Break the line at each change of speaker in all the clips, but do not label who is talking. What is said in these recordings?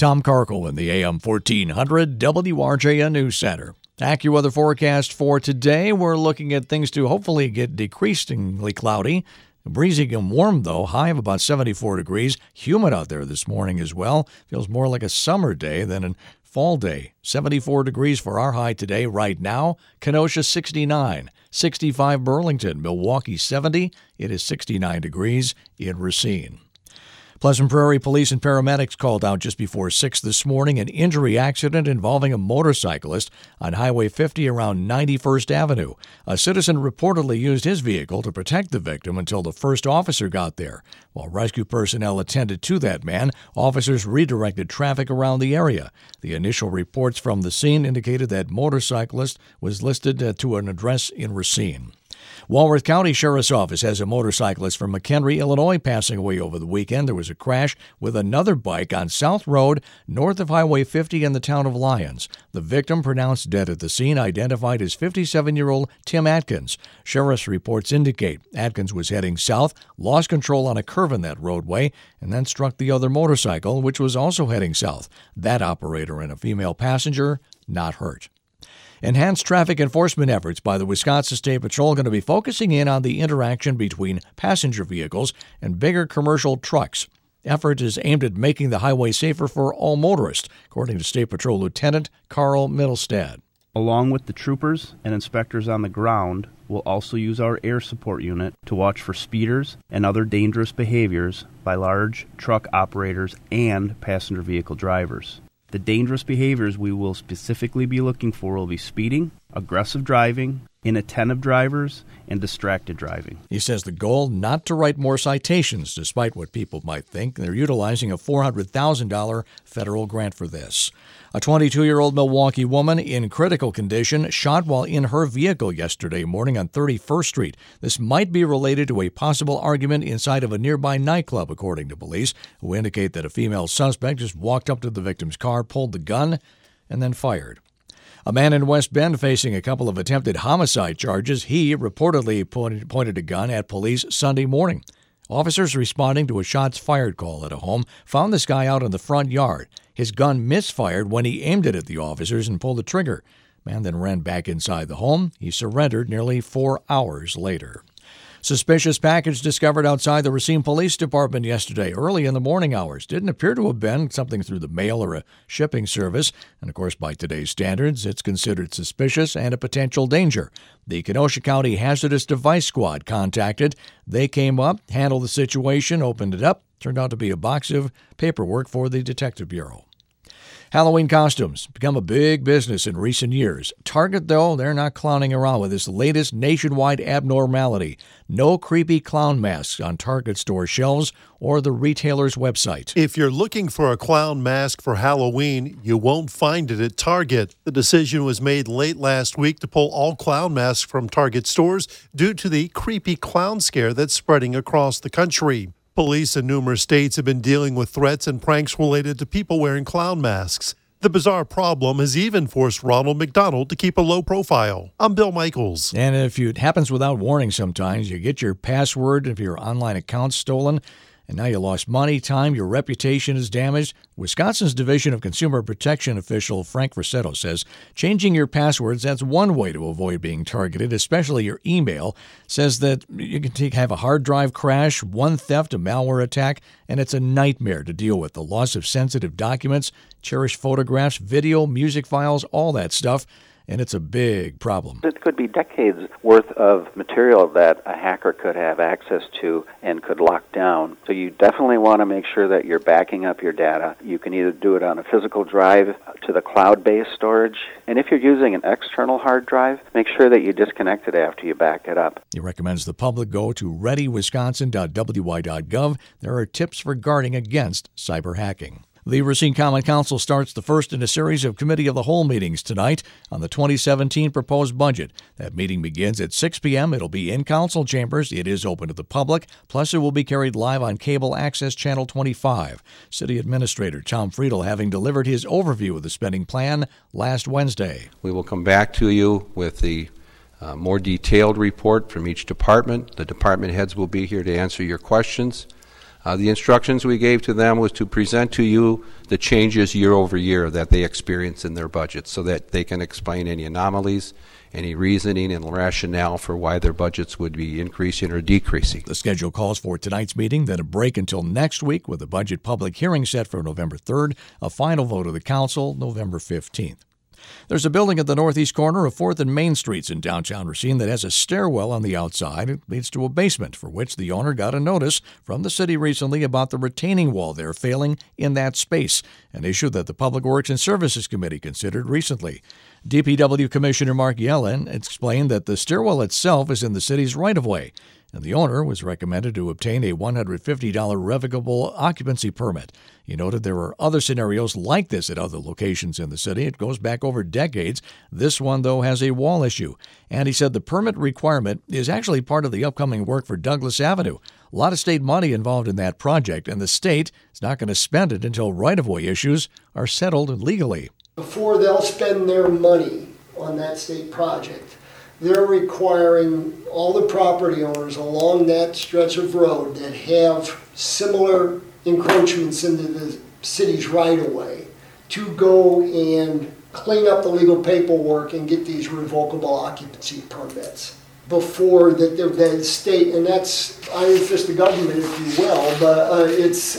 Tom Karkel in the AM 1400 WRJN News Center. AccuWeather forecast for today. We're looking at things to hopefully get decreasingly cloudy. Breezy and warm, though. High of about 74 degrees. Humid out there this morning as well. Feels more like a summer day than a fall day. 74 degrees for our high today. Right now, Kenosha 69. 65 Burlington. Milwaukee 70. It is 69 degrees in Racine. Pleasant Prairie Police and paramedics called out just before 6 this morning an injury accident involving a motorcyclist on Highway 50 around 91st Avenue. A citizen reportedly used his vehicle to protect the victim until the first officer got there. While rescue personnel attended to that man, officers redirected traffic around the area. The initial reports from the scene indicated that motorcyclist was listed to an address in Racine. Walworth County Sheriff's Office has a motorcyclist from McHenry, Illinois, passing away over the weekend. There was a crash with another bike on South Road, north of Highway 50 in the town of Lyons. The victim, pronounced dead at the scene, identified as 57-year-old Tim Atkins. Sheriff's reports indicate Atkins was heading south, lost control on a curve in that roadway, and then struck the other motorcycle, which was also heading south. That operator and a female passenger not hurt. Enhanced traffic enforcement efforts by the Wisconsin State Patrol are going to be focusing in on the interaction between passenger vehicles and bigger commercial trucks. Effort is aimed at making the highway safer for all motorists, according to State Patrol Lieutenant Carl Middlestad.
Along with the troopers and inspectors on the ground, we'll also use our air support unit to watch for speeders and other dangerous behaviors by large truck operators and passenger vehicle drivers. The dangerous behaviors we will specifically be looking for will be speeding, aggressive driving, inattentive drivers, and distracted driving.
He says the goal, not to write more citations, despite what people might think. They're utilizing a $400,000 federal grant for this. A 22-year-old Milwaukee woman in critical condition shot while in her vehicle yesterday morning on 31st Street. This might be related to a possible argument inside of a nearby nightclub, according to police, who indicate that a female suspect just walked up to the victim's car, pulled the gun, and then fired. A man in West Bend facing a couple of attempted homicide charges. He reportedly pointed a gun at police Sunday morning. Officers responding to a shots fired call at a home found this guy out in the front yard. His gun misfired when he aimed it at the officers and pulled the trigger. Man then ran back inside the home. He surrendered nearly 4 hours later. Suspicious package discovered outside the Racine Police Department yesterday, early in the morning hours. Didn't appear to have been something through the mail or a shipping service. And, of course, by today's standards, it's considered suspicious and a potential danger. The Kenosha County Hazardous Device Squad contacted. They came up, handled the situation, opened it up. Turned out to be a box of paperwork for the Detective Bureau. Halloween costumes become a big business in recent years. Target, though, they're not clowning around with this latest nationwide abnormality. No creepy clown masks on Target store shelves or the retailer's website.
If you're looking for a clown mask for Halloween, you won't find it at Target. The decision was made late last week to pull all clown masks from Target stores due to the creepy clown scare that's spreading across the country. Police in numerous states have been dealing with threats and pranks related to people wearing clown masks. The bizarre problem has even forced Ronald McDonald to keep a low profile. I'm Bill Michaels.
And if it happens without warning sometimes, you get your password if your online account's stolen, and now you lost money, time, your reputation is damaged. Wisconsin's Division of Consumer Protection official Frank Versetto says changing your passwords, that's one way to avoid being targeted, especially your email. Says that you can have a hard drive crash, one theft, a malware attack, and it's a nightmare to deal with. The loss of sensitive documents, cherished photographs, video, music files, all that stuff. And it's a big problem.
It could be decades worth of material that a hacker could have access to and could lock down. So you definitely want to make sure that you're backing up your data. You can either do it on a physical drive to the cloud-based storage. And if you're using an external hard drive, make sure that you disconnect it after you back it up.
He recommends the public go to readywisconsin.wy.gov. There are tips for guarding against cyber hacking. The Racine Common Council starts the first in a series of Committee of the Whole meetings tonight on the 2017 proposed budget. That meeting begins at 6 p.m. It'll be in council chambers. It is open to the public. Plus, it will be carried live on Cable Access Channel 25. City Administrator Tom Friedel having delivered his overview of the spending plan last Wednesday.
We will come back to you with the more detailed report from each department. The department heads will be here to answer your questions. The instructions we gave to them was to present to you the changes year over year that they experience in their budgets so that they can explain any anomalies, any reasoning and rationale for why their budgets would be increasing or decreasing.
The schedule calls for tonight's meeting, then a break until next week with a budget public hearing set for November 3rd, a final vote of the council November 15th. There's a building at the northeast corner of 4th and Main Streets in downtown Racine that has a stairwell on the outside. It leads to a basement for which the owner got a notice from the city recently about the retaining wall there failing in that space, an issue that the Public Works and Services Committee considered recently. DPW Commissioner Mark Yellen explained that the stairwell itself is in the city's right-of-way, and the owner was recommended to obtain a $150 revocable occupancy permit. He noted there are other scenarios like this at other locations in the city. It goes back over decades. This one, though, has a wall issue. And he said the permit requirement is actually part of the upcoming work for Douglas Avenue. A lot of state money involved in that project, and the state is not going to spend it until right-of-way issues are settled legally.
Before they'll spend their money on that state project, they're requiring all the property owners along that stretch of road that have similar encroachments into the city's right-of-way to go and clean up the legal paperwork and get these revocable occupancy permits before the state, and that's iron fist the government, if you will, but it's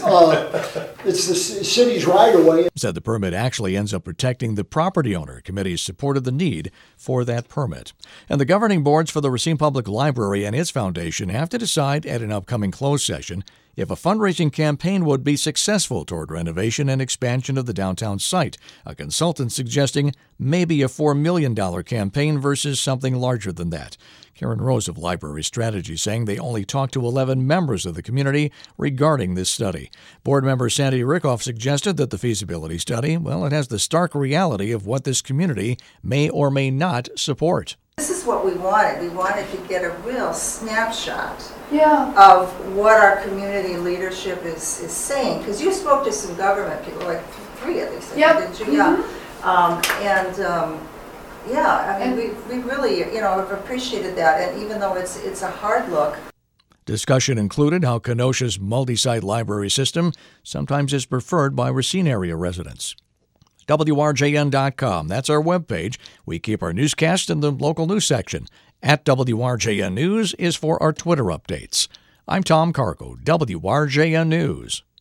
the city's right-of-way.
Said the permit actually ends up protecting the property owner. Committees supported the need for that permit. And the governing boards for the Racine Public Library and its foundation have to decide at an upcoming closed session if a fundraising campaign would be successful toward renovation and expansion of the downtown site. A consultant suggesting maybe a $4 million campaign versus something larger than that. Karen Rose of Library Strategy saying they only talked to 11 members of the community regarding this study. Board member Sandy Rickoff suggested that the feasibility study, well, it has the stark reality of what this community may or may not support.
This is what we wanted. We wanted to get a real snapshot
of
what our community leadership is saying. Because you spoke to some government people, like 3 at least, didn't you?
Mm-hmm.
Yeah, I mean, we really, have appreciated that. And even though it's a hard look.
Discussion included how Kenosha's multi-site library system sometimes is preferred by Racine area residents. WRJN.com, that's our webpage. We keep our newscast in the local news section. At WRJN News is for our Twitter updates. I'm Tom Carco, WRJN News.